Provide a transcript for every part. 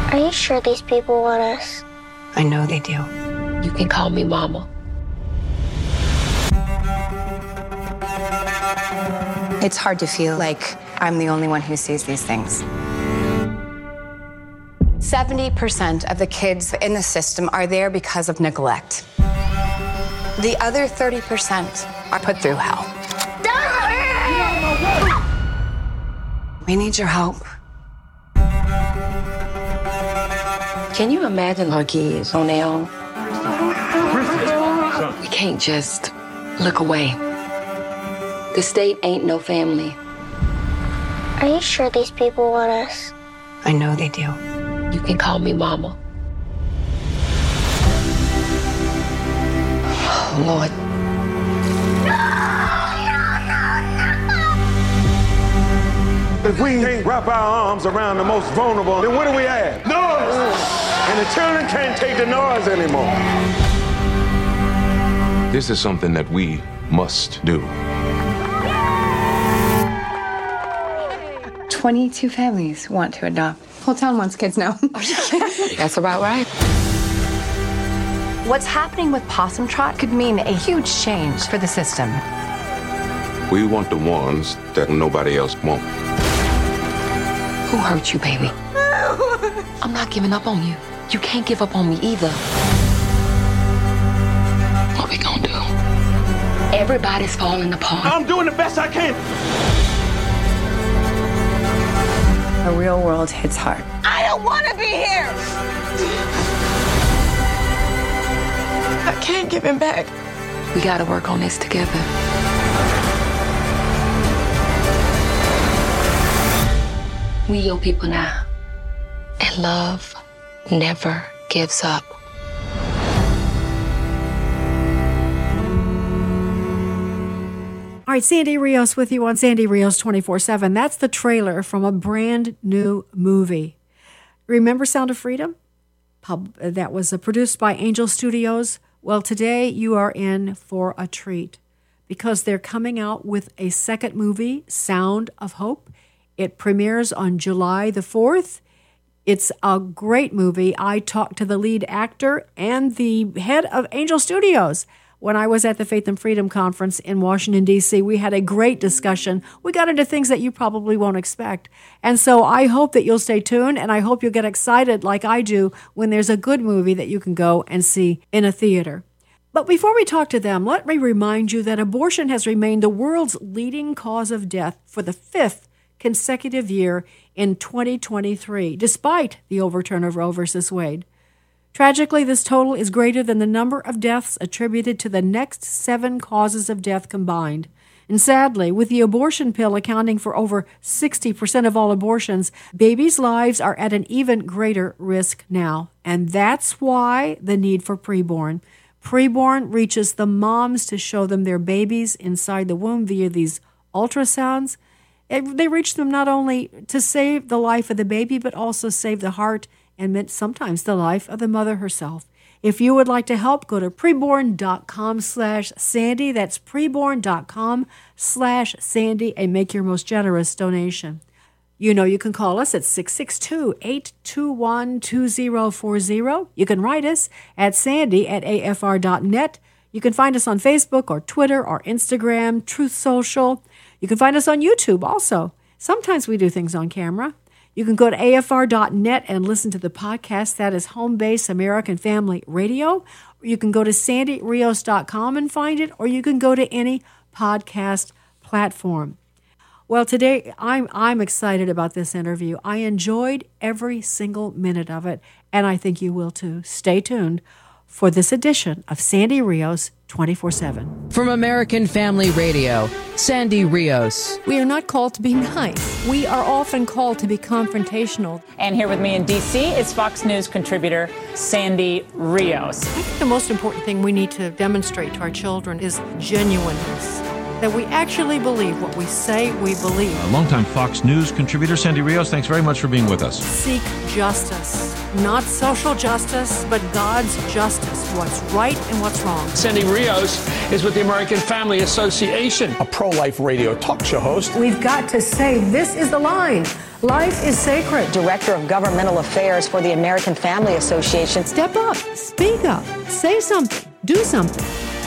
Are you sure these people want us? I know they do. You can call me Mama. It's hard to feel like I'm the only one who sees these things. 70% of the kids in the system are there because of neglect. The other 30% are put through hell. We need your help. Can you imagine our kids on their own? We can't just look away. The state ain't no family. Are you sure these people want us? I know they do. You can call me Mama. Oh, Lord. If we can't wrap our arms around the most vulnerable, then what do we have? Noise! And the children can't take the noise anymore. This is something that we must do. 22 families want to adopt. Whole town wants kids now. That's about right. What's happening with Possum Trot could mean a huge change for the system. We want the ones that nobody else won't. Who hurt you, baby? I'm not giving up on you. You can't give up on me either. What we gonna do? Everybody's falling apart. I'm doing the best I can. The real world hits hard. I don't want to be here. I can't give him back. We gotta work on this together. We your people now. And love never gives up. All right, Sandy Rios with you on Sandy Rios 24/7. That's the trailer from a brand new movie. Remember Sound of Freedom? That was produced by Angel Studios. Well, today you are in for a treat because they're coming out with a second movie, Sound of Hope. It premieres on July the 4th. It's a great movie. I talked to the lead actor and the head of Angel Studios. When I was at the Faith and Freedom Conference in Washington, D.C., we had a great discussion. We got into things that you probably won't expect. And so I hope that you'll stay tuned, and I hope you'll get excited like I do when there's a good movie that you can go and see in a theater. But before we talk to them, let me remind you that abortion has remained the world's leading cause of death for the 5th consecutive year in 2023, despite the overturn of Roe v. Wade. Tragically, this total is greater than the number of deaths attributed to the next 7 causes of death combined. And sadly, with the abortion pill accounting for over 60% of all abortions, babies' lives are at an even greater risk now. And that's why the need for preborn. Preborn reaches the moms to show them their babies inside the womb via these ultrasounds. They reach them not only to save the life of the baby, but also save the heart and sometimes the life of the mother herself. If you would like to help, go to preborn.com/Sandy. That's preborn.com/Sandy and make your most generous donation. You know you can call us at 662-821-2040. You can write us at sandy@afr.net. You can find us on Facebook or Twitter or Instagram, Truth Social. You can find us on YouTube also. Sometimes we do things on camera. You can go to afr.net and listen to the podcast. That is Home Base American Family Radio. You can go to sandyrios.com and find it, or you can go to any podcast platform. Well, today I'm excited about this interview. I enjoyed every single minute of it, and I think you will too. Stay tuned for this edition of Sandy Rios 24/7. From American Family Radio, Sandy Rios. We are not called to be nice. We are often called to be confrontational. And here with me in D.C. is Fox News contributor Sandy Rios. I think the most important thing we need to demonstrate to our children is genuineness. that we actually believe what we say we believe. Longtime Fox News contributor Sandy Rios, thanks very much for being with us. Seek justice. Not social justice, but God's justice. What's right and what's wrong. Sandy Rios is with the American Family Association, a pro-life radio talk show host. We've got to say this is the line. Life is sacred. Director of Governmental Affairs for the American Family Association. Step up. Speak up. Say something. Do something.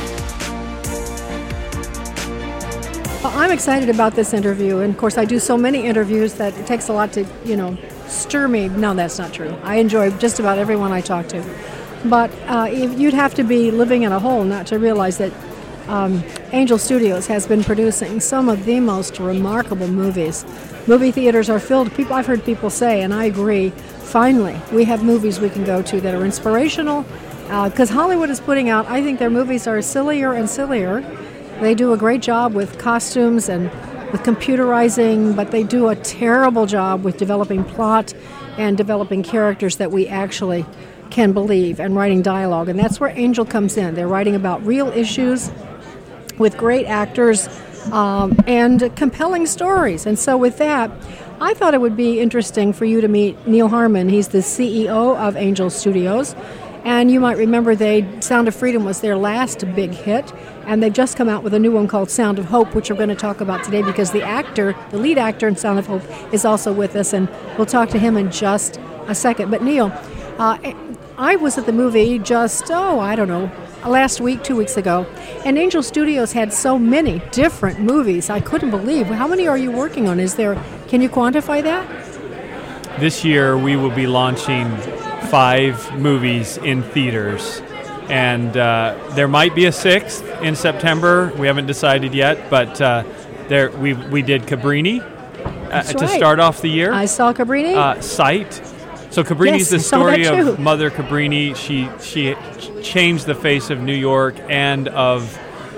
Well, I'm excited about this interview, and of course I do so many interviews that it takes a lot to, stir me. No, that's not true. I enjoy just about everyone I talk to. But you'd have to be living in a hole not to realize that Angel Studios has been producing some of the most remarkable movies. Movie theaters are filled. I've heard people say, and I agree, finally, we have movies we can go to that are inspirational, because Hollywood is putting out, I think their movies are sillier and sillier. They do a great job with costumes and with computerizing, but they do a terrible job with developing plot and developing characters that we actually can believe and writing dialogue. And that's where Angel comes in. They're writing about real issues with great actors and compelling stories. And so with that, I thought it would be interesting for you to meet Neil Harmon. He's the CEO of Angel Studios. And you might remember Sound of Freedom was their last big hit, and they've just come out with a new one called Sound of Hope, which we're going to talk about today because the lead actor in Sound of Hope is also with us, and we'll talk to him in just a second. But Neil, I was at the movie last week, 2 weeks ago, and Angel Studios had so many different movies. I couldn't believe. How many are you working on? Can you quantify that? This year we will be launching 5 movies in theaters, and there might be a 6th in September. We haven't decided yet, but we did Cabrini to start off the year. I saw Cabrini. Sight. So Cabrini is the story of Mother Cabrini. She changed the face of New York and of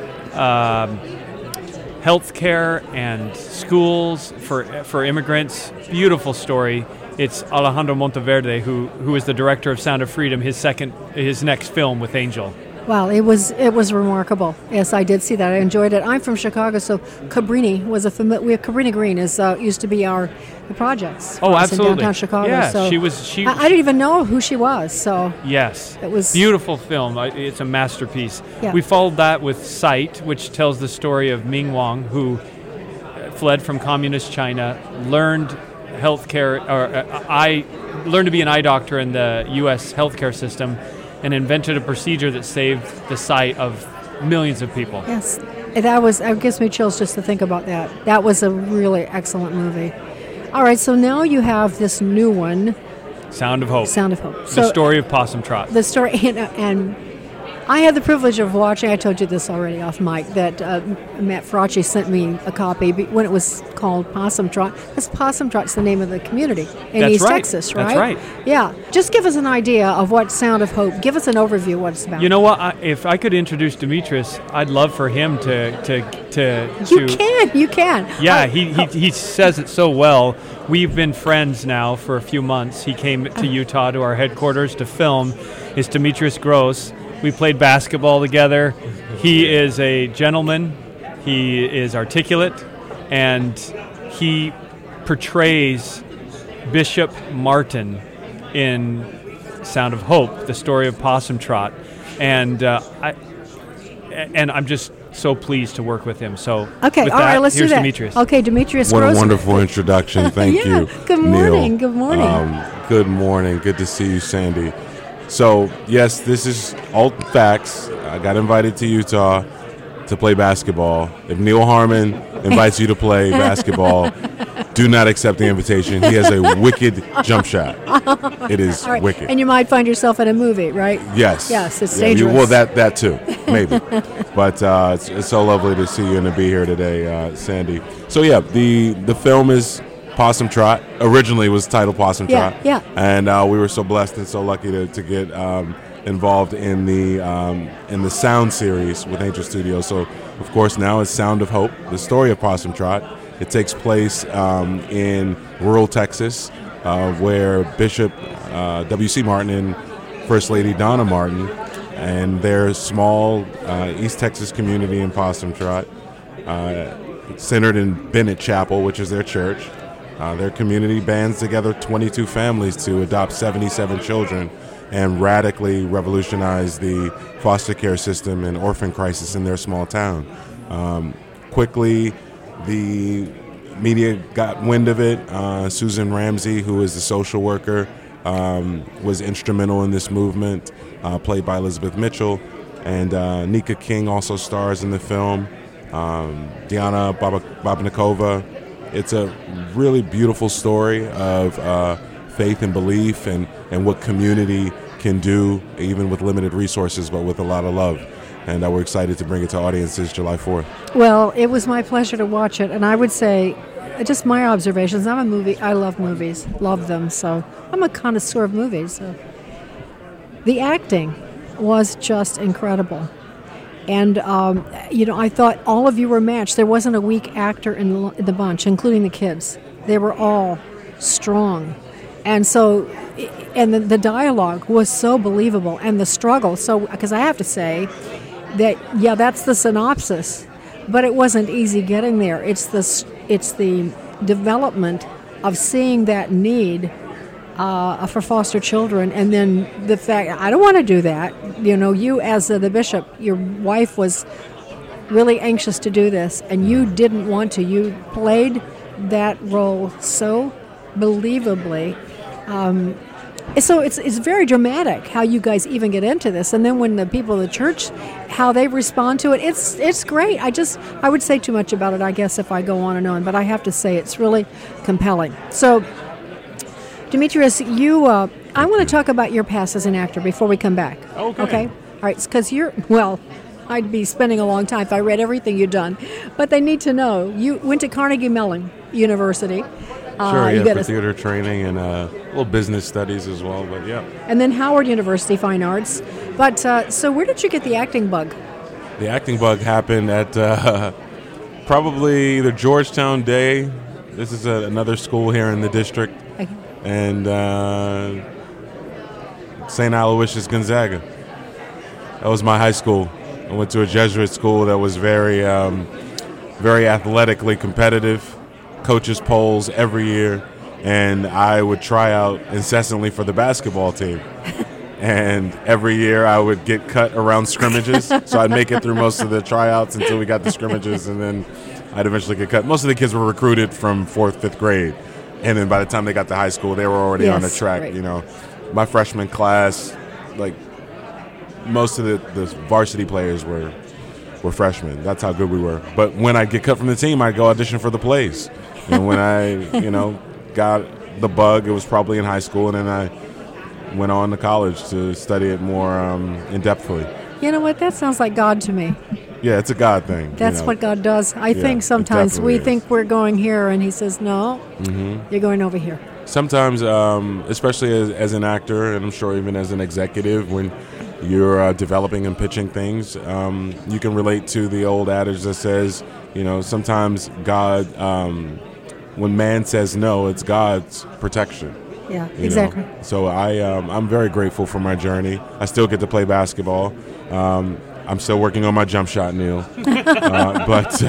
healthcare and schools for immigrants. Beautiful story. It's Alejandro Monteverde, who is the director of Sound of Freedom, his next film with Angel. Wow, it was remarkable. Yes, I did see that. I enjoyed it. I'm from Chicago, so Cabrini was Cabrini Green used to be the projects. Oh, absolutely. In downtown Chicago. Yeah, so she I didn't even know who she was. So yes, it was beautiful film. It's a masterpiece. Yeah. We followed that with Sight, which tells the story of Ming Wang, who fled from communist China, learned healthcare, I learned to be an eye doctor in the U.S. healthcare system, and invented a procedure that saved the sight of millions of people. Yes, it gives me chills just to think about that. That was a really excellent movie. All right, so now you have this new one, Sound of Hope. Sound of Hope. The story of Possum Trot. The story, and I had the privilege of watching, I told you this already off mic, that Matt Fracci sent me a copy when it was called Possum Trot. Because Possum Trot's the name of the community in East Texas, right? That's right. Yeah. Just give us an idea of what Sound of Hope, give us an overview of what it's about. You know what? If I could introduce Demetrius, I'd love for him to You can. Yeah, he says it so well. We've been friends now for a few months. He came to Utah to our headquarters to film. It's Demetrius Gross. We played basketball together. He is a gentleman. He is articulate, and he portrays Bishop Martin in Sound of Hope, the story of Possum Trot, and I'm just so pleased to work with him. So okay, with all right, let's do that. Demetrius. Okay, Demetrius. What Gross. a wonderful introduction. Thank you. Good morning. Neil. Good morning. Good morning. Good to see you, Sandy. So, yes, this is all facts. I got invited to Utah to play basketball. If Neil Harmon invites you to play basketball, do not accept the invitation. He has a wicked jump shot. It is wicked. And you might find yourself in a movie, right? Yes. Yes, it's dangerous. Well, that too, maybe. But it's so lovely to see you and to be here today, Sandy. So, yeah, the film is Possum Trot. Originally was titled Possum Trot. Yeah. And we were so blessed and so lucky to get involved in the sound series with Angel Studios. So, of course, now it's Sound of Hope, the story of Possum Trot. It takes place in rural Texas, where Bishop W.C. Martin and First Lady Donna Martin and their small East Texas community in Possum Trot centered in Bennett Chapel, which is their church. Their community bands together 22 families to adopt 77 children and radically revolutionize the foster care system and orphan crisis in their small town. Quickly, the media got wind of it. Susan Ramsey, who is the social worker, was instrumental in this movement, played by Elizabeth Mitchell. And Nika King also stars in the film. Diana Babnikova. It's a really beautiful story of faith and belief and what community can do, even with limited resources, but with a lot of love. And we're excited to bring it to audiences July 4th. Well, it was my pleasure to watch it, and I would say, just my observations, I love movies, love them, so I'm a connoisseur of movies. So. The acting was just incredible. And, I thought all of you were matched. There wasn't a weak actor in the bunch, including the kids. They were all strong. And so, and the dialogue was so believable, and the struggle. So, because I have to say that, yeah, that's the synopsis, but it wasn't easy getting there. It's the development of seeing that need for foster children, and then the fact, I don't want to do that. You as the bishop, your wife was really anxious to do this, and you didn't want to. You played that role so believably. So it's very dramatic how you guys even get into this, and then when the people of the church, how they respond to it, it's great. I would say too much about it, I guess, if I go on and on, but I have to say it's really compelling. So, Demetrius, I want to talk about your past as an actor before we come back. Okay? All right, because I'd be spending a long time if I read everything you've done, but they need to know. You went to Carnegie Mellon University. Sure, yeah, for theater training and a little business studies as well, but yeah. And then Howard University, Fine Arts. But, so where did you get the acting bug? The acting bug happened at probably the Georgetown Day. This is another school here in the district. Okay. And St. Aloysius Gonzaga. That was my high school. I went to a Jesuit school that was very, very athletically competitive. Coaches polls every year, and I would try out incessantly for the basketball team. And every year I would get cut around scrimmages, so I'd make it through most of the tryouts until we got the scrimmages, and then I'd eventually get cut. Most of the kids were recruited from 4th, 5th grade, and then by the time they got to high school, they were already on the track. Right. My freshman class, like most of the varsity players were freshmen. That's how good we were. But when I get cut from the team, I'd go audition for the plays. And when I, got the bug, it was probably in high school, and then I went on to college to study it more in-depthly. You know what? That sounds like God to me. Yeah, it's a God thing. That's what God does. I think sometimes we think we're going here, and he says, no, you're going over here. Sometimes, especially as an actor, and I'm sure even as an executive, when you're developing and pitching things, you can relate to the old adage that says, sometimes God, when man says no, it's God's protection. Yeah, exactly. So I'm very grateful for my journey. I still get to play basketball. I'm still working on my jump shot, Neil. But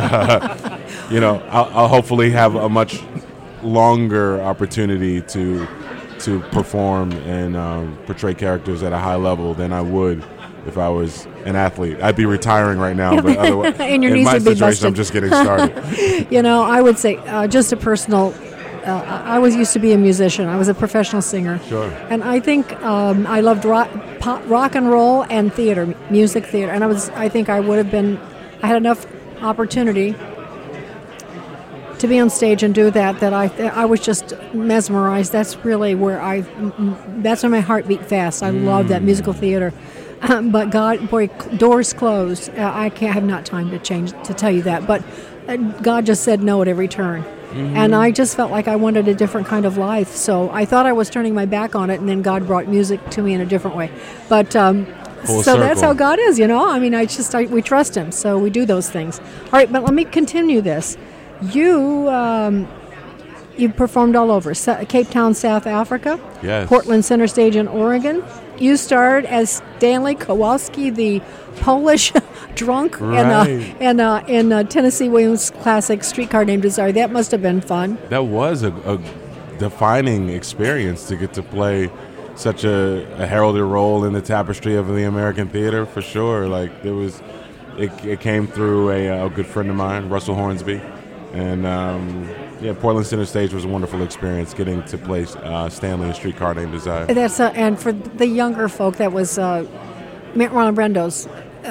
I'll hopefully have a much longer opportunity to perform and portray characters at a high level than I would if I was an athlete. I'd be retiring right now, but otherwise, in my situation, I'm just getting started. I would say just a personal. I used to be a musician. I was a professional singer. Sure. And I think I loved rock and roll and theater, music theater. And I think I would have been. I had enough opportunity to be on stage and do that I was just mesmerized. That's really where that's when my heart beat fast. I love that musical theater. But doors closed. I have not time to tell you that. But God just said no at every turn. Mm-hmm. And I just felt like I wanted a different kind of life. So I thought I was turning my back on it, and then God brought music to me in a different way. But so that's how God is, I mean, we trust him, so we do those things. All right, but let me continue this. You You performed all over. Cape Town, South Africa. Yes. Portland Center Stage in Oregon. You starred as Stanley Kowalski, the Polish drunk, Right. in Tennessee Williams' classic Streetcar Named Desire. That must have been fun. That was a defining experience to get to play such a heralded role in the tapestry of the American theater, for sure. Like, it came through a good friend of mine, Russell Hornsby. And Portland Center Stage was a wonderful experience getting to play Stanley in Streetcar Named Desire. That's and for the younger folk, that was Marlon Brando's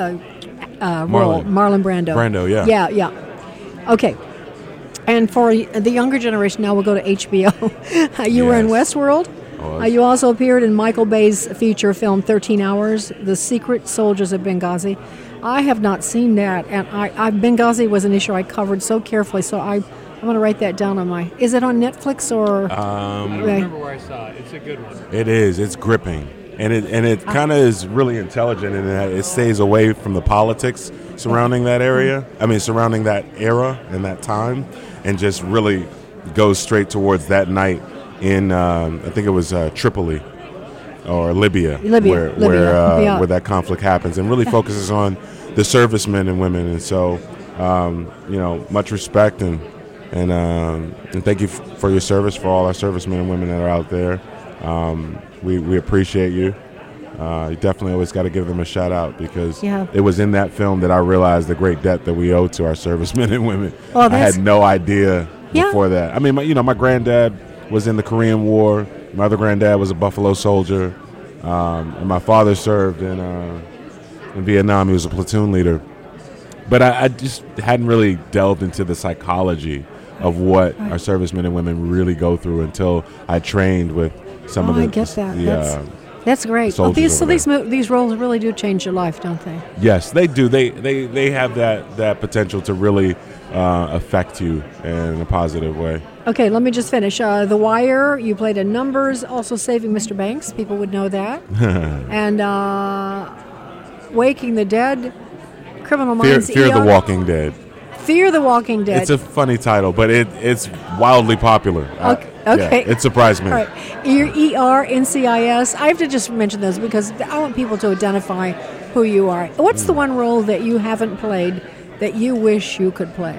role. Marlon Brando. Brando, yeah. Yeah. Okay. And for the younger generation, now we'll go to HBO. You were in Westworld. You also appeared in Michael Bay's feature film 13 Hours, The Secret Soldiers of Benghazi. I have not seen that, and Benghazi was an issue I covered so carefully, so I'm going to write that down on my... Is it on Netflix or... I don't remember where I saw it. It's a good one. It is. It's gripping. And it kind of is really intelligent in that it stays away from the politics surrounding that area. I mean, surrounding that era and that time, and just really goes straight towards that night in, I think it was Tripoli or Libya. Where that conflict happens, and really focuses on the servicemen and women. And so, much respect and thank you for your service, for all our servicemen and women that are out there. We appreciate you. You definitely always got to give them a shout out, because it was in that film that I realized the great debt that we owe to our servicemen and women. I had no idea before that. I mean, my granddad was in the Korean War. My other granddad was a Buffalo Soldier, and my father served in Vietnam. He was a platoon leader. But I just hadn't really delved into the psychology of what our servicemen and women really go through until I trained with some of the... I get that. That's great. Well, these roles really do change your life, don't they? Yes, they do. They have that potential to really affect you in a positive way. Okay, let me just finish. The Wire, you played in Numbers, also Saving Mr. Banks. People would know that. And Waking the Dead, Criminal Minds. Fear the Walking Dead. Fear the Walking Dead. It's a funny title, but it's wildly popular. Okay. It surprised me. All right. ER, NCIS. I have to just mention those because I want people to identify who you are. What's the one role that you haven't played that you wish you could play?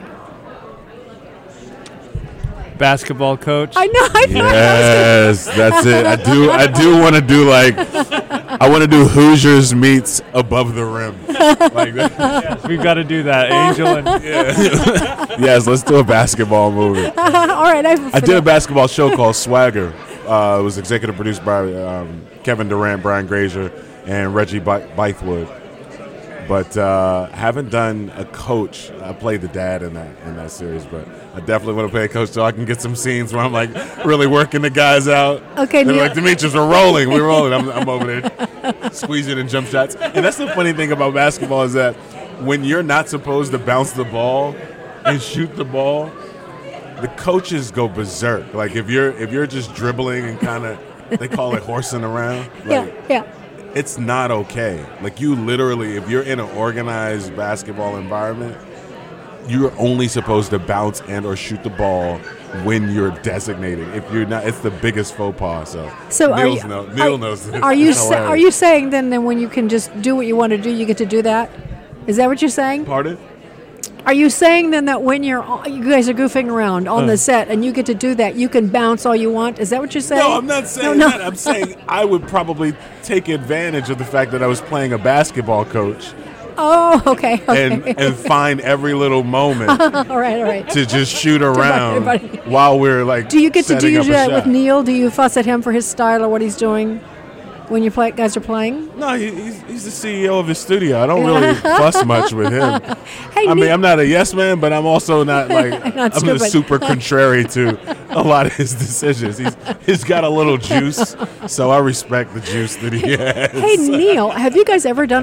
Basketball coach. I know. Yes, that's it. I do want to do I want to do Hoosiers meets Above the Rim. Like that. Yes, we've got to do that. Angel and yes, let's do a basketball movie. All right, I did a basketball show called Swagger. It was executive produced by Kevin Durant, Brian Grazer, and Reggie Bythewood. But haven't done a coach. I played the dad in that series, but I definitely want to play a coach so I can get some scenes where I'm like really working the guys out. Okay, they're like, Demetrius, we're rolling. I'm over there squeezing in jump shots. And that's the funny thing about basketball is that when you're not supposed to bounce the ball and shoot the ball, the coaches go berserk. Like if you're just dribbling and kind of, they call it horsing around. Like, yeah. It's not okay. Like you literally, if you're in an organized basketball environment, you're only supposed to bounce and or shoot the ball when you're designated. If you're not, it's the biggest faux pas. So Neil knows this. Are you saying then when you can just do what you want to do, you get to do that? Is that what you're saying? Pardon? Are you saying then that when you guys are goofing around on the set and you get to do that, you can bounce all you want? Is that what you're saying? No, I'm not saying that. I'm saying I would probably take advantage of the fact that I was playing a basketball coach. Oh, okay. And find every little moment. all right. To just shoot around while we're like. Do you get to do that with Neil? Do you fuss at him for his style or what he's doing when you guys are playing? No, he's the CEO of his studio. I don't really fuss much with him. Hey, I mean, I'm not a yes man, but I'm also not like I'm just super contrary to a lot of his decisions. He's got a little juice, so I respect the juice that he has. Hey, Neil, have you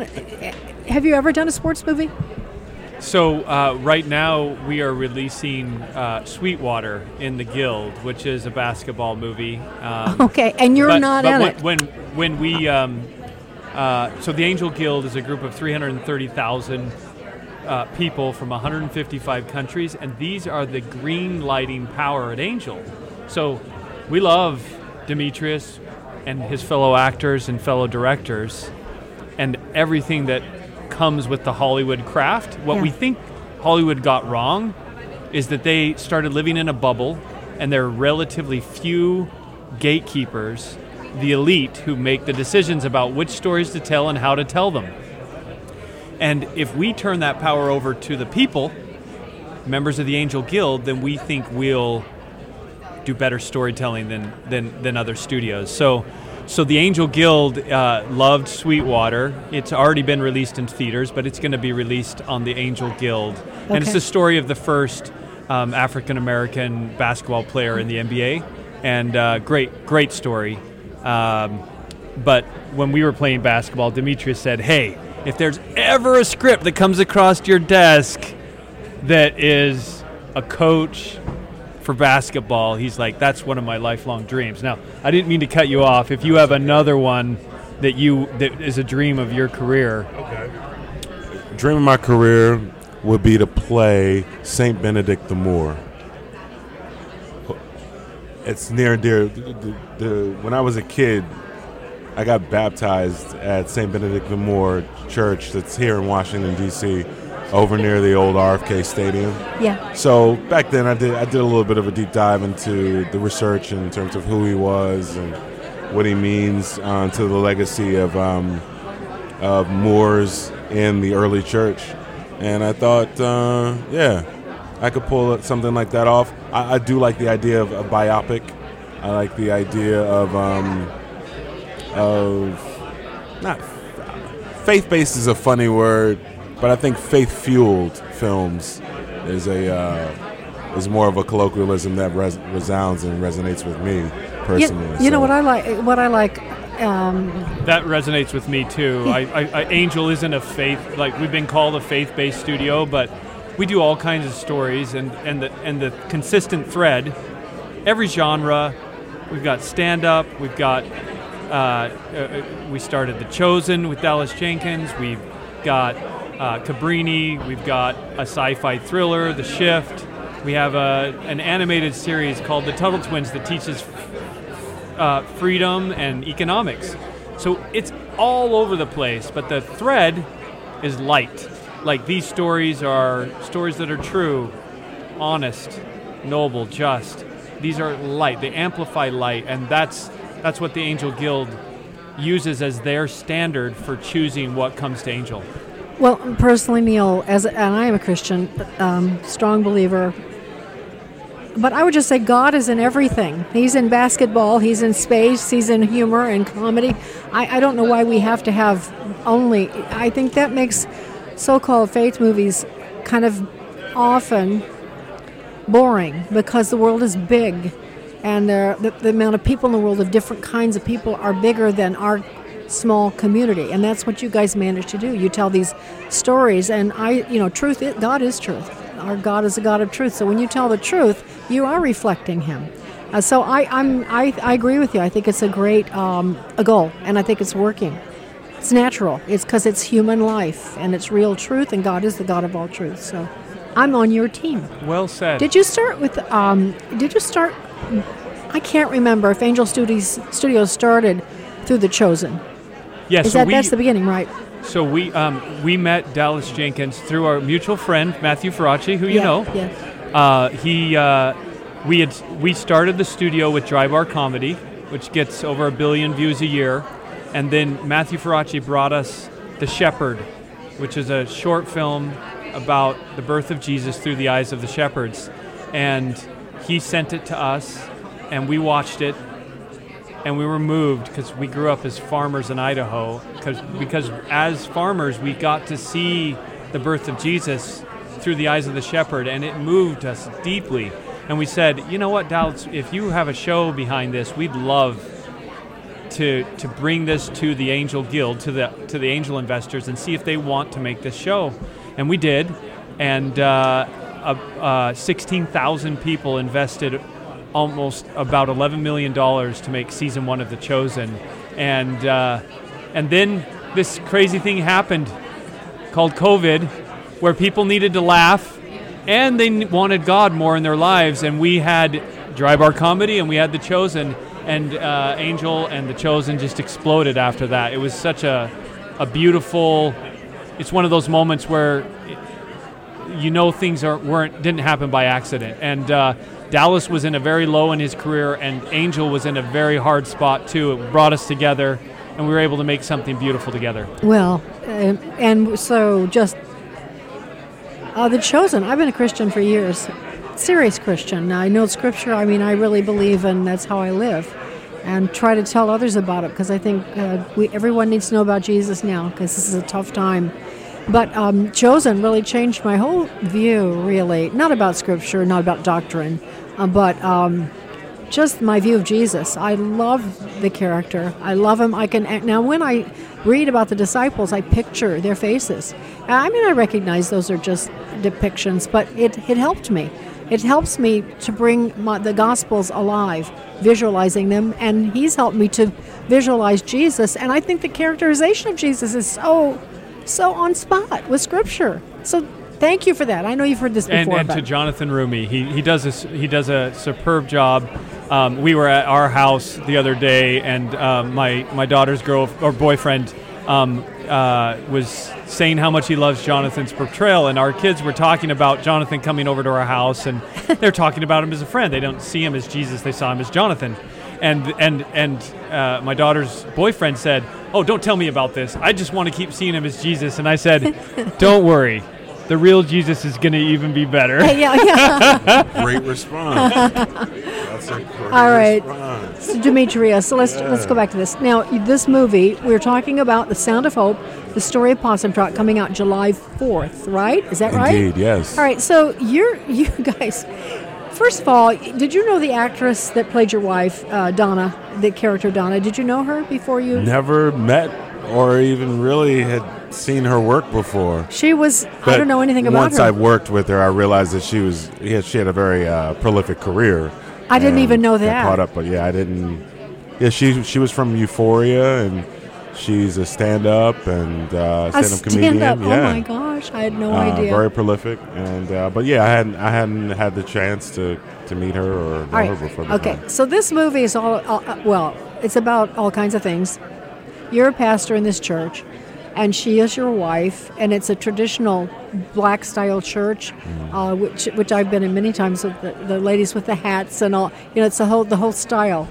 ever done a sports movie? So right now we are releasing Sweetwater in the Guild, which is a basketball movie. Okay, and you're not in it. When we so the Angel Guild is a group of 330,000 people from 155 countries, and these are the green lighting power at Angel. So we love Demetrius and his fellow actors and fellow directors and everything that comes with the Hollywood craft. What we think Hollywood got wrong is that they started living in a bubble, and there are relatively few gatekeepers, the elite, who make the decisions about which stories to tell and how to tell them. And if we turn that power over to the people, members of the Angel Guild, then we think we'll do better storytelling than other studios. So the Angel Guild loved Sweetwater. It's already been released in theaters, but it's going to be released on the Angel Guild. Okay. And it's the story of the first African-American basketball player in the NBA. And great story. But when we were playing basketball, Demetrius said, hey, if there's ever a script that comes across your desk that is a coach for basketball, he's like, that's one of my lifelong dreams. Now, I didn't mean to cut you off. If you have another one that is a dream of your career. Okay. Dream of my career would be to play Saint Benedict the Moor. It's near and dear. When I was a kid, I got baptized at Saint Benedict the Moor Church that's here in Washington, D.C., over near the old RFK Stadium. Yeah. So back then I did a little bit of a deep dive into the research in terms of who he was and what he means to the legacy of Moors in the early church. And I thought, I could pull something like that off. I do like the idea of a biopic. I like the idea of not faith-based is a funny word, but I think faith-fueled films is more of a colloquialism that resounds and resonates with me personally. You know what I like. That resonates with me too. Angel isn't a faith, like we've been called a faith-based studio, but we do all kinds of stories, and the consistent thread, every genre. We've got stand-up. We've got we started The Chosen with Dallas Jenkins. We've got Cabrini. We've got a sci-fi thriller, The Shift. We have an animated series called The Tuttle Twins that teaches freedom and economics. So it's all over the place, but the thread is light. Like, these stories are stories that are true, honest, noble, just. These are light. They amplify light, and that's what the Angel Guild uses as their standard for choosing what comes to Angel. Well, personally, Neil, and I am a Christian, strong believer, but I would just say God is in everything. He's in basketball, he's in space, he's in humor and comedy. I don't know why we have to have only. I think that makes so-called faith movies kind of often boring, because the world is big, and the amount of people in the world of different kinds of people are bigger than our small community, and that's what you guys manage to do. You tell these stories, and God is truth. Our God is a God of truth. So when you tell the truth, you are reflecting Him. So I agree with you. I think it's a great a goal, and I think it's working. It's natural. It's because it's human life, and it's real truth, and God is the God of all truth. So I'm on your team. Well said. Did you start with? I can't remember if Angel Studios started through The Chosen. Yes, that's the beginning, right? So we met Dallas Jenkins through our mutual friend Matthew Faraci, who you know. Yeah. We started the studio with Dry Bar Comedy, which gets over 1 billion views a year, and then Matthew Faraci brought us The Shepherd, which is a short film about the birth of Jesus through the eyes of the shepherds, and he sent it to us, and we watched it. And we were moved because we grew up as farmers in Idaho, because as farmers we got to see the birth of Jesus through the eyes of the shepherd, and it moved us deeply. And we said, you know what, Dallas, if you have a show behind this, we'd love to bring this to the Angel Guild, to the angel investors, and see if they want to make this show. And we did, and 16,000 people invested almost about $11 million to make season 1 of The Chosen, and then this crazy thing happened called COVID, where people needed to laugh and they wanted God more in their lives, and we had Dry Bar Comedy, and we had The Chosen, and Angel and The Chosen just exploded after that. It was such a beautiful. It's one of those moments where things didn't happen by accident. And Dallas was in a very low in his career, and Angel was in a very hard spot too. It brought us together, and we were able to make something beautiful together. Well, and so just The Chosen. I've been a Christian for years, serious Christian. I know Scripture. I mean, I really believe, and that's how I live, and try to tell others about it, because I think everyone needs to know about Jesus now, because this is a tough time. But Chosen really changed my whole view, really, not about Scripture, not about doctrine, but just my view of Jesus. I love the character. I love him. Now when I read about the disciples, I picture their faces. I mean, I recognize those are just depictions, but it helped me. It helps me to bring the Gospels alive, visualizing them, and he's helped me to visualize Jesus. And I think the characterization of Jesus is so on spot with Scripture. So thank you for that. I know you've heard this before. And to Jonathan Rumi, he does a superb job. We were at our house the other day, and my daughter's boyfriend was saying how much he loves Jonathan's portrayal, and our kids were talking about Jonathan coming over to our house, and they're talking about him as a friend. They don't see him as Jesus; they saw him as Jonathan. And my daughter's boyfriend said, "Oh, don't tell me about this. I just want to keep seeing him as Jesus." And I said, "Don't worry. The real Jesus is going to even be better." Yeah. Great response. That's a great All right. response. So, Demetrius, so let's go back to this. Now, this movie, we're talking about The Sound of Hope, the story of Possum Trot, coming out July 4th, right? Is that right? Indeed, yes. All right, so you guys, first of all, did you know the actress that played your wife, Donna, the character Donna? Did you know her before you? Never met or even really had seen her work before. She was, But I don't know anything about once her. I worked with her, I realized that she had a very prolific career. I didn't and even know got that. Caught up, but yeah, I didn't. Yeah, she was from Euphoria, and she's a stand-up and stand-up comedian. Stand-up. Yeah. Oh my gosh, I had no idea. Very prolific, and but yeah, I hadn't had the chance to meet her or know her before. Okay, so this movie is well, it's about all kinds of things. You're a pastor in this church, and she is your wife, and it's a traditional black style church, which I've been in many times with the ladies with the hats and all. You know, it's the whole style.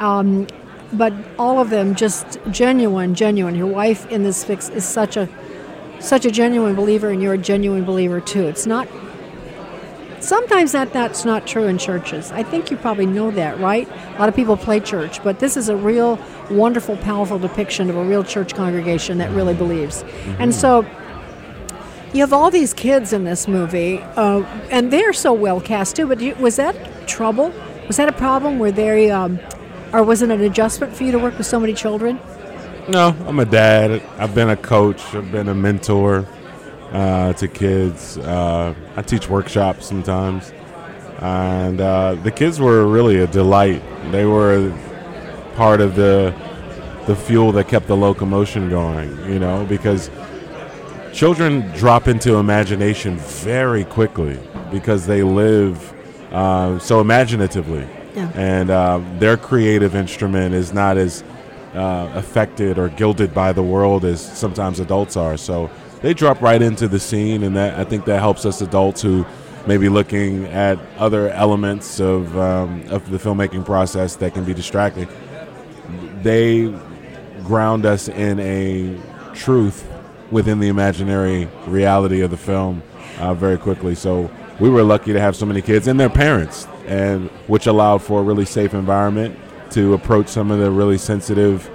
But all of them just genuine. Your wife in this fix is such a genuine believer, and you're a genuine believer too. It's not. Sometimes that's not true in churches. I think you probably know that, right? A lot of people play church, but this is a real wonderful, powerful depiction of a real church congregation that really believes. Mm-hmm. And so you have all these kids in this movie, and they're so well cast too, but was that trouble? Was that a problem? Were they, or was it an adjustment for you to work with so many children? No, I'm a dad. I've been a coach. I've been a mentor to kids. I teach workshops sometimes. And the kids were really a delight. They were part of the fuel that kept the locomotion going, you know, because children drop into imagination very quickly because they live so imaginatively. Yeah. And their creative instrument is not as affected or gilded by the world as sometimes adults are. So they drop right into the scene, and I think that helps us adults who may be looking at other elements of the filmmaking process that can be distracting. They ground us in a truth within the imaginary reality of the film very quickly. So we were lucky to have so many kids and their parents, and which allowed for a really safe environment to approach some of the really sensitive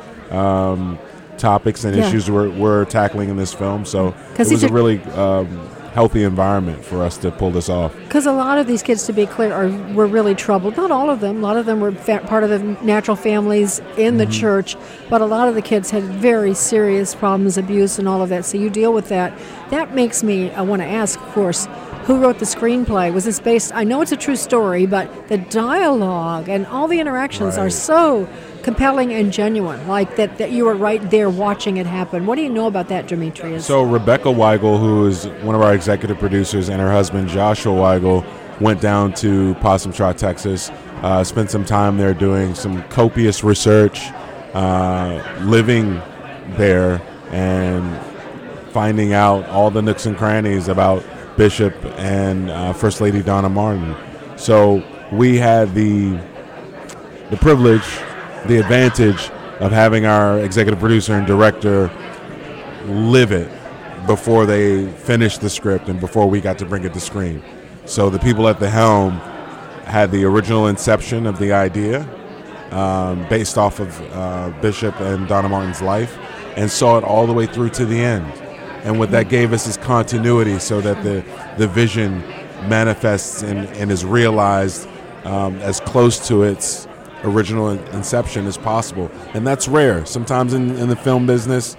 topics and issues we're tackling in this film. So it was a really healthy environment for us to pull this off. Because a lot of these kids, to be clear, were really troubled. Not all of them. A lot of them were part of the natural families in the church, but a lot of the kids had very serious problems, abuse and all of that. So you deal with that. That makes me, I want to ask, of course, who wrote the screenplay? Was this based, I know it's a true story, but the dialogue and all the interactions are so compelling and genuine, like that you were right there watching it happen. What do you know about that, Demetrius? So Rebecca Weigel, who is one of our executive producers, and her husband Joshua Weigel went down to Possum Trot, Texas, spent some time there doing some copious research, living there and finding out all the nooks and crannies about Bishop and First Lady Donna Martin. So we had the privilege, the advantage of having our executive producer and director live it before they finished the script and before we got to bring it to screen. So the people at the helm had the original inception of the idea based off of Bishop and Donna Martin's life and saw it all the way through to the end. And what that gave us is continuity so that the vision manifests and is realized as close to its original inception as possible. And that's rare. Sometimes in the film business,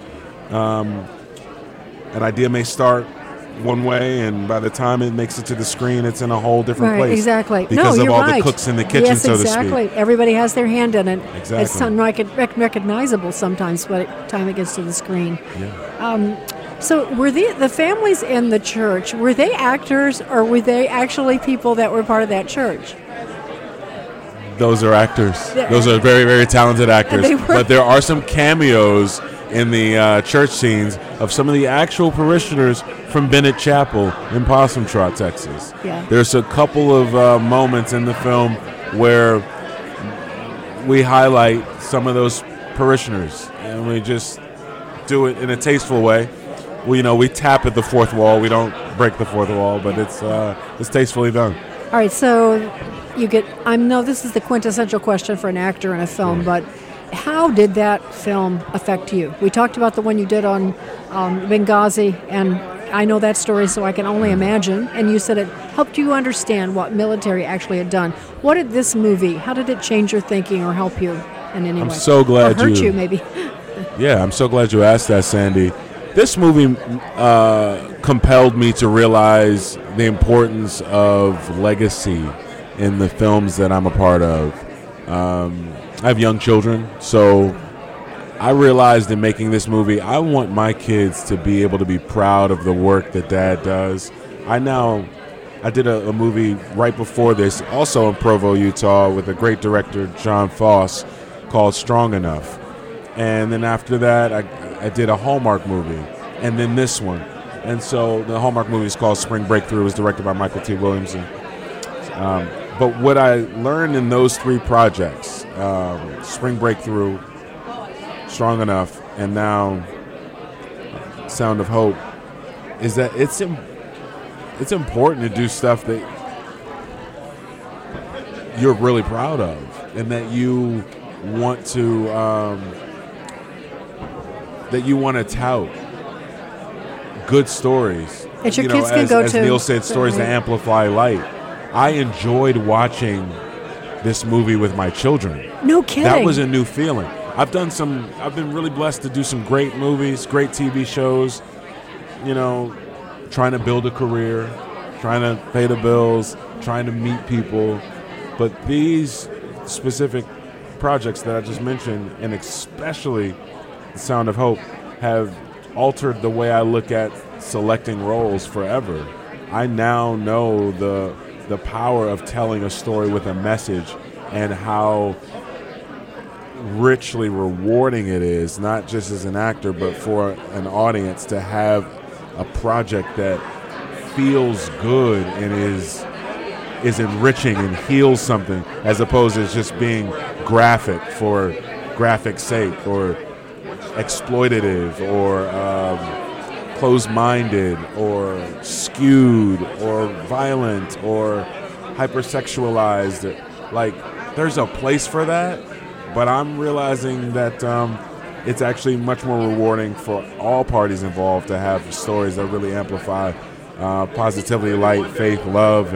an idea may start one way, and by the time it makes it to the screen, it's in a whole different place. Exactly. Because of all right. the cooks in the kitchen, yes, so exactly. to speak. Everybody has their hand in it. Exactly. It's unrecognizable sometimes by the time it gets to the screen. Yeah. So were the families in the church, were they actors or were they actually people that were part of that church? Those are actors. Those are very, very talented actors. But there are some cameos in the church scenes of some of the actual parishioners from Bennett Chapel in Possum Trot, Texas. Yeah. There's a couple of moments in the film where we highlight some of those parishioners, and we just do it in a tasteful way. We tap at the fourth wall. We don't break the fourth wall, but it's tastefully done. All right, so I know this is the quintessential question for an actor in a film, but how did that film affect you? We talked about the one you did on Benghazi, and I know that story, so I can only imagine. And you said it helped you understand what military actually had done. What did this movie, how did it change your thinking or help you in any way? I'm so glad or hurt you, maybe. Yeah, I'm so glad you asked that, Sandy. This movie compelled me to realize the importance of legacy in the films that I'm a part of. I have young children, so I realized in making this movie, I want my kids to be able to be proud of the work that Dad does. I did a movie right before this, also in Provo, Utah, with a great director, John Foss, called Strong Enough. And then after that, I did a Hallmark movie, and then this one. And so the Hallmark movie is called Spring Breakthrough. It was directed by Michael T. Williamson. But what I learned in those three projects, Spring Breakthrough, Strong Enough, and now Sound of Hope, is that it's important to do stuff that you're really proud of and that you want to tout. Good stories. That your kids can go to. As Neil said, stories that amplify light. I enjoyed watching this movie with my children. No kidding. That was a new feeling. I've been really blessed to do some great movies, great TV shows, trying to build a career, trying to pay the bills, trying to meet people. But these specific projects that I just mentioned, and especially The Sound of Hope, have altered the way I look at selecting roles forever. I now know the power of telling a story with a message and how richly rewarding it is, not just as an actor, but for an audience to have a project that feels good and is enriching and heals something, as opposed to just being graphic for graphic's sake, or exploitative, or closed-minded, or skewed, or violent, or hypersexualized. Like, there's a place for that, but I'm realizing that it's actually much more rewarding for all parties involved to have stories that really amplify positivity, light, faith, love,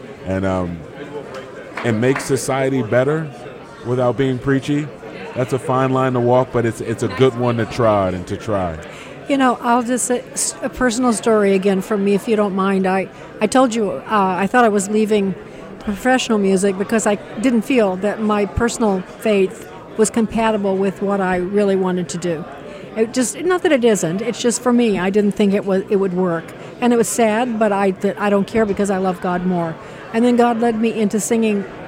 and make society better without being preachy. That's a fine line to walk, but it's a good one to try. I'll just say a personal story again from me, if you don't mind. I told you I thought I was leaving professional music because I didn't feel that my personal faith was compatible with what I really wanted to do. It just, not that it isn't, it's just for me, I didn't think it would work. And it was sad, but I don't care because I love God more. And then God led me into singing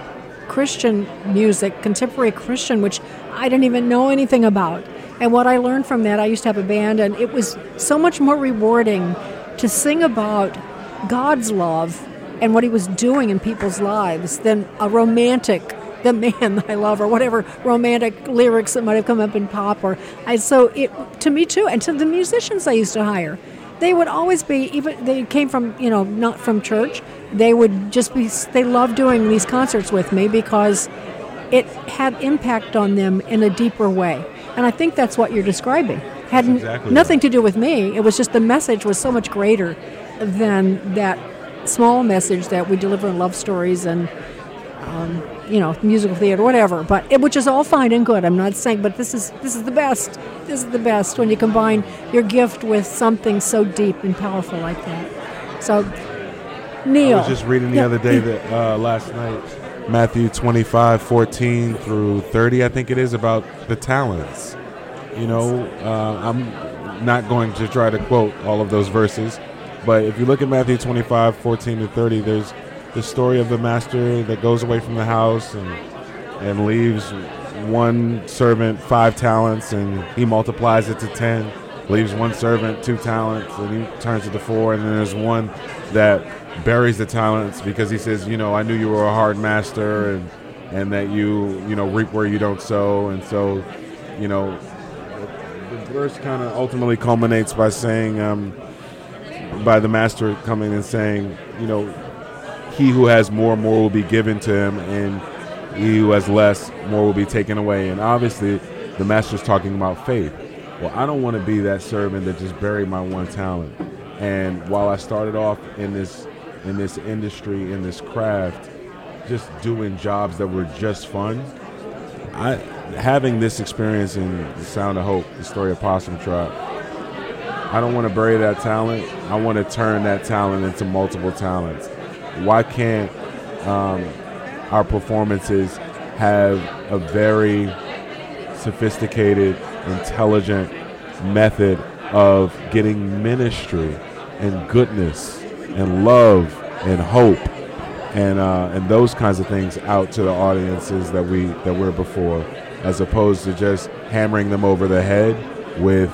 Christian music, contemporary Christian, which I didn't even know anything about. And what I learned from that, I used to have a band, and it was so much more rewarding to sing about God's love and what he was doing in people's lives than a romantic, the man that I love, or whatever romantic lyrics that might have come up in pop. So to me too, and to the musicians I used to hire, they would always be, even they came from, not from church, they would just be, they loved doing these concerts with me because it had impact on them in a deeper way. And I think that's what you're describing. Had nothing to do with me. It was just the message was so much greater than that small message that we deliver in love stories and, musical theater, whatever. Which is all fine and good. I'm not saying, but this is the best. This is the best when you combine your gift with something so deep and powerful like that. So, Neil. I was just reading the other day that last night, Matthew 25:14 through 30, I think it is, about the talents. I'm not going to try to quote all of those verses, but if you look at Matthew 25:14 to 30, there's the story of the master that goes away from the house and leaves one servant 5 talents, and he multiplies it to 10. Leaves one servant 2 talents, and he turns it to 4. And then there's one that buries the talents because he says, I knew you were a hard master, and that you reap where you don't sow. And so, the verse kind of ultimately culminates by saying, by the master coming and saying, he who has more will be given to him, and he who has less, more will be taken away. And obviously, the master's talking about faith. Well, I don't want to be that servant that just buried my 1 talent. And while I started off in this industry, in this craft, just doing jobs that were just fun, having this experience in The Sound of Hope, the story of Possum Trot, I don't want to bury that talent. I want to turn that talent into multiple talents. Why can't our performances have a very sophisticated, intelligent method of getting ministry and goodness and love and hope and those kinds of things out to the audiences that we're before, as opposed to just hammering them over the head with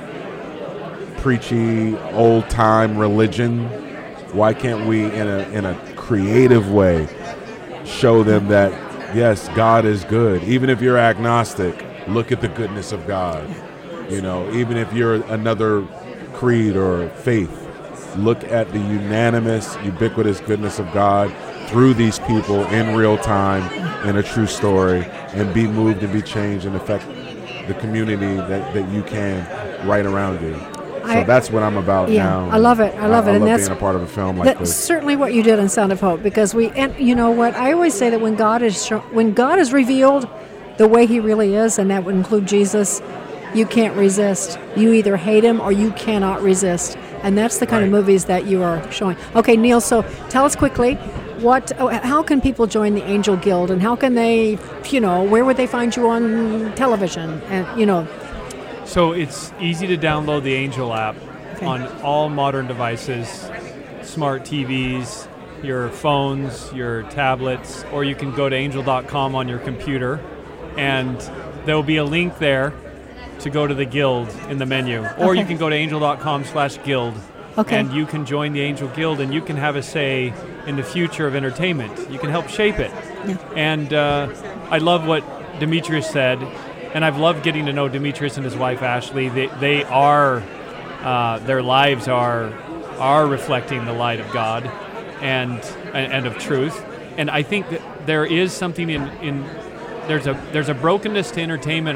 preachy old-time religion? Why can't we, in a creative way, show them that, yes, God is good. Even if you're agnostic, look at the goodness of God. Even if you're another creed or faith, look at the unanimous, ubiquitous goodness of God through these people in real time in a true story, and be moved and be changed and affect the community that you can right around you. So that's what I'm about now. I love it. I love it. I and love that's being a part of a film like that's this. Certainly what you did in Sound of Hope, because and you know what? I always say that when God is revealed the way he really is, and that would include Jesus, you can't resist. You either hate him or you cannot resist. And that's the kind of movies that you are showing. Okay, Neil, so tell us quickly, how can people join the Angel Guild, and how can they, where would they find you on television? And, So it's easy to download the Angel app on all modern devices, smart TVs, your phones, your tablets, or you can go to angel.com on your computer, and there will be a link there to go to the Guild in the menu. Or you can go to angel.com/guild, and you can join the Angel Guild, and you can have a say in the future of entertainment. You can help shape it. Yeah. And I love what Demetrius said, and I've loved getting to know Demetrius and his wife Ashley. They are, their lives are reflecting the light of God and of truth. And I think that there is something there's a brokenness to entertainment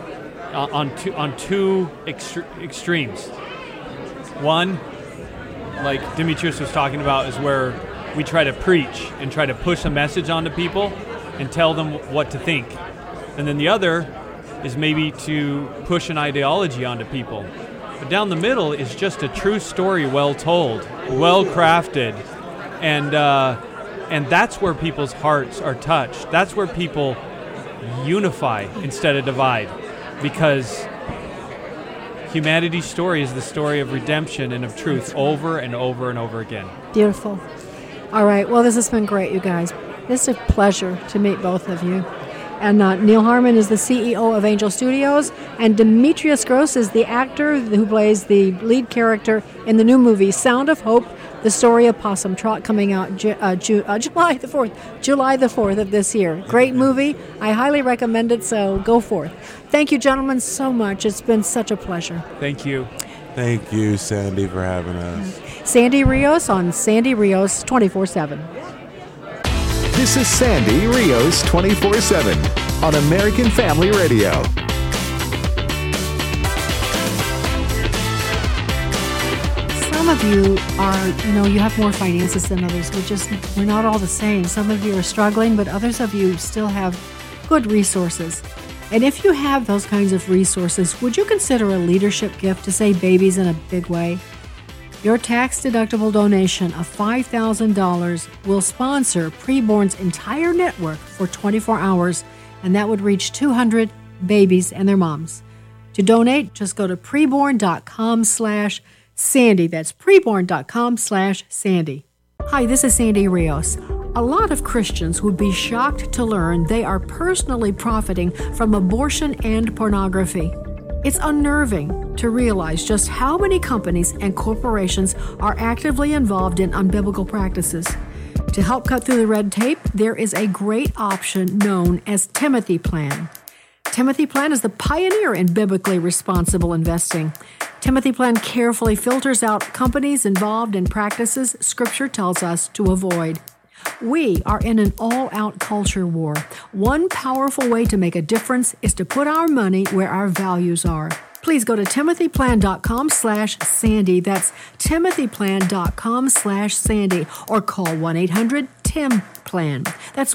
on two extremes. One, like Demetrius was talking about, is where we try to preach and try to push a message onto people and tell them what to think. And then the other is maybe to push an ideology onto people. But down the middle is just a true story, well told, well crafted, and that's where people's hearts are touched. That's where people unify instead of divide, because humanity's story is the story of redemption and of truth over and over and over again. Beautiful. All right. Well, this has been great, you guys. It's a pleasure to meet both of you. And Neil Harmon is the CEO of Angel Studios, and Demetrius Gross is the actor who plays the lead character in the new movie Sound of Hope, the story of Possum Trot, coming out July the 4th of this year. Great movie. I highly recommend it, so go forth. Thank you, gentlemen, so much. It's been such a pleasure. Thank you. Thank you, Sandy, for having us. Sandy Rios on Sandy Rios 24/7. This is Sandy Rios 24/7 on American Family Radio. Some of you are, you have more finances than others. We're not all the same. Some of you are struggling, but others of you still have good resources. And if you have those kinds of resources, would you consider a leadership gift to save babies in a big way? Your tax-deductible donation of $5,000 will sponsor Preborn's entire network for 24 hours, and that would reach 200 babies and their moms. To donate, just go to preborn.com/Sandy. That's preborn.com/Sandy. Hi, this is Sandy Rios. A lot of Christians would be shocked to learn they are personally profiting from abortion and pornography. It's unnerving to realize just how many companies and corporations are actively involved in unbiblical practices. To help cut through the red tape, there is a great option known as Timothy Plan. Timothy Plan is the pioneer in biblically responsible investing. Timothy Plan carefully filters out companies involved in practices Scripture tells us to avoid. We are in an all-out culture war. One powerful way to make a difference is to put our money where our values are. Please go to timothyplan.com/Sandy. That's timothyplan.com/Sandy, or call 1-800-TIM-PLAN. That's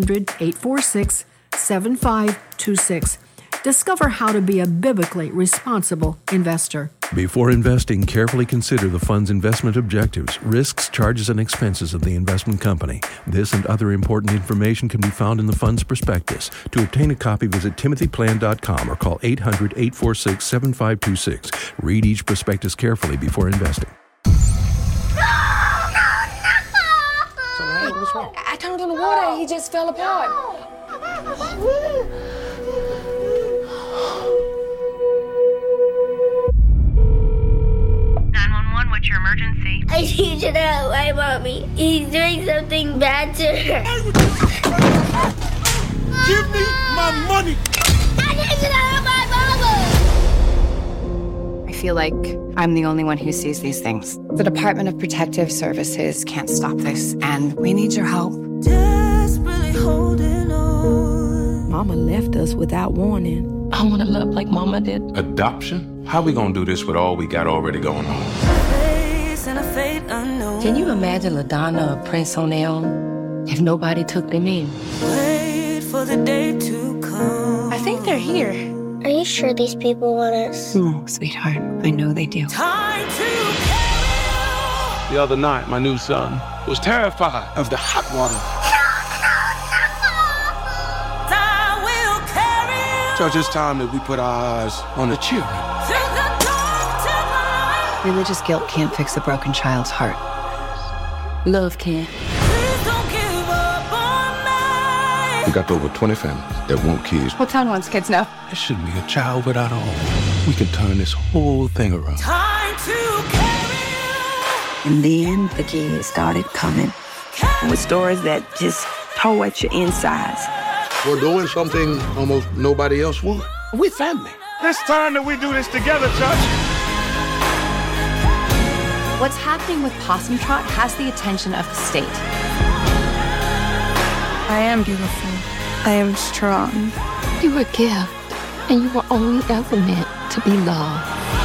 1-800-846-7526. Discover how to be a biblically responsible investor. Before investing, carefully consider the fund's investment objectives, risks, charges, and expenses of the investment company. This and other important information can be found in the fund's prospectus. To obtain a copy, visit timothyplan.com or call 800-846-7526. Read each prospectus carefully before investing. I turned on the water and he just fell apart. 911, what's your emergency? I need you to help my mommy. He's doing something bad to her. Give me my money! I need you to help my mama! I feel like I'm the only one who sees these things. The Department of Protective Services can't stop this, and we need your help. Desperately holding on. Mama left us without warning. I want to love like Mama did. Adoption? How we gonna do this with all we got already going on? Can you imagine LaDonna or Prince O'Neill if nobody took them in? Wait for the day to come. I think they're here. Are you sure these people want us? No, sweetheart. I know they do. Time to carry on. The other night, my new son was terrified of the hot water. I will carry on. Church, it's time that we put our eyes on the children. Religious guilt can't fix a broken child's heart. Love can. Please don't give up on me. We got over 20 families that want kids. What town wants kids now? There shouldn't be a child without a home. We can turn this whole thing around. Time to carry on. And then the kids started coming with stories that just tore at your insides. We're doing something almost nobody else wants. We're family. It's time that we do this together, church. What's happening with Possum Trot has the attention of the state. I am beautiful. I am strong. You were a gift, and you were only ever meant to be loved.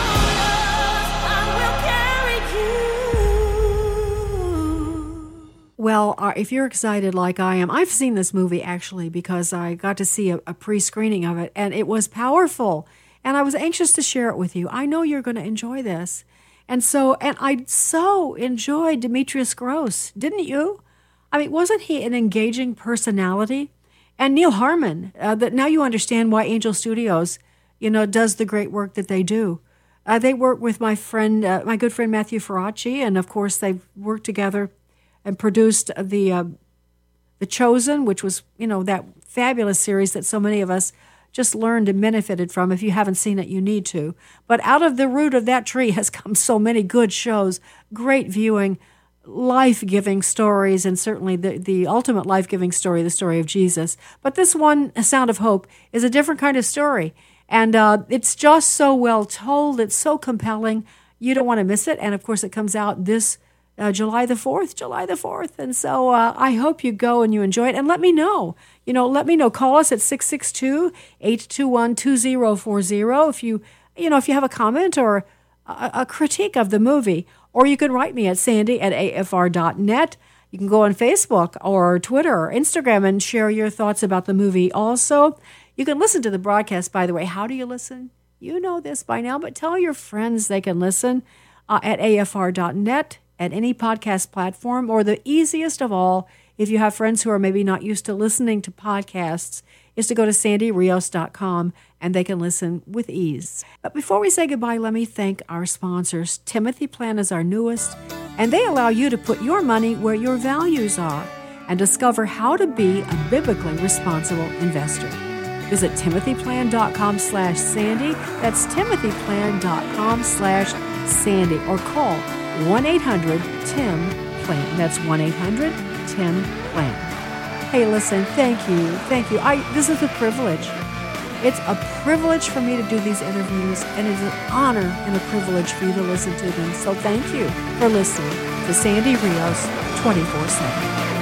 Well, if you're excited like I am, I've seen this movie actually because I got to see a pre-screening of it, and it was powerful, and I was anxious to share it with you. I know you're going to enjoy this. And I so enjoyed Demetrius Gross, didn't you? I mean, wasn't he an engaging personality? And Neil Harmon, that now you understand why Angel Studios, does the great work that they do. They work with my good friend Matthew Ferracci, and of course they've worked together and produced the The Chosen, which was, that fabulous series that so many of us just learned and benefited from. If you haven't seen it, you need to. But out of the root of that tree has come so many good shows, great viewing, life-giving stories, and certainly the ultimate life-giving story, the story of Jesus. But this one, A Sound of Hope, is a different kind of story. And it's just so well told. It's so compelling. You don't want to miss it. And, of course, it comes out this July the 4th. And so I hope you go and you enjoy it. And let me know. Let me know. Call us at 662-821-2040 if you have a comment or a critique of the movie. Or you can write me at sandy@afr.net. You can go on Facebook or Twitter or Instagram and share your thoughts about the movie also. You can listen to the broadcast, by the way. How do you listen? You know this by now, but tell your friends they can listen at afr.net, at any podcast platform, or the easiest of all, if you have friends who are maybe not used to listening to podcasts, is to go to sandyrios.com and they can listen with ease. But before we say goodbye, let me thank our sponsors. Timothy Plan is our newest, and they allow you to put your money where your values are and discover how to be a biblically responsible investor. Visit timothyplan.com/Sandy. That's timothyplan.com/Sandy, or call 1-800-TIM-PLAN. That's 1-800-TIM-PLAN. Hey, listen, thank you. This is a privilege. It's a privilege for me to do these interviews, and it's an honor and a privilege for you to listen to them. So thank you for listening to Sandy Rios 24/7.